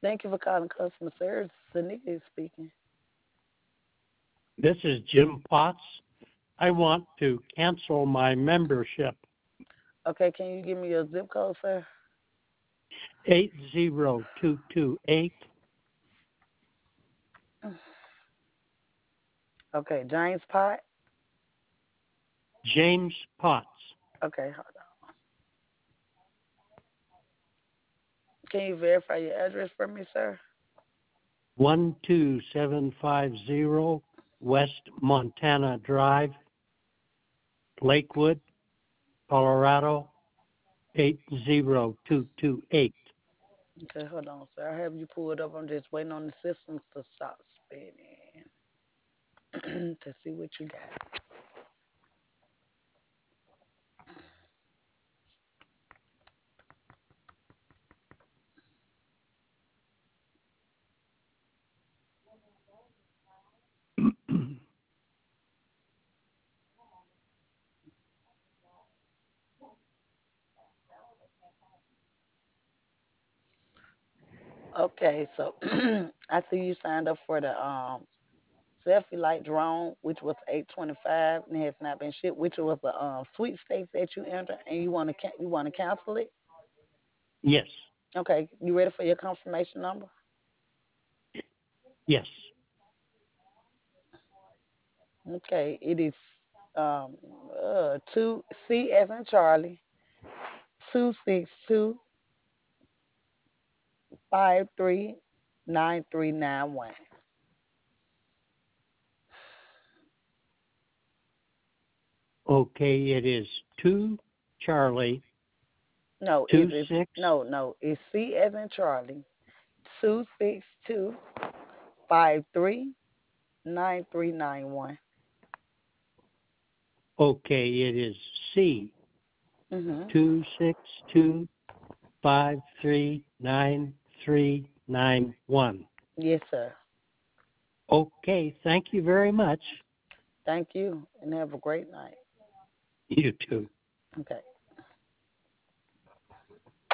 Thank you for calling customer service. Tanika is speaking. This is Jim Potts. I want to cancel my membership. Okay, can you give me your zip code, sir? 80228 Okay, James Pot. James Potts. Okay, hold on. Can you verify your address for me, sir? 12750 West Montana Drive, Lakewood, Colorado 80228. Okay, hold on, sir. I have you pulled up. I'm just waiting on the system to stop spinning to see what you got. Okay, so I see you signed up for the selfie light drone, which was 825 and has not been shipped, which was the sweepstakes that you entered, and you want to cancel it. Yes, Okay, you ready for your confirmation number? yes. Okay, it is um two C as in Charlie 262539391. Okay, it is 2 Charlie No, two it is six. no, it's C as in Charlie 262539391. Okay, it is C Mhm. 262539391. Yes, sir. Okay, thank you very much. Thank you, and have a great night. You too. Okay.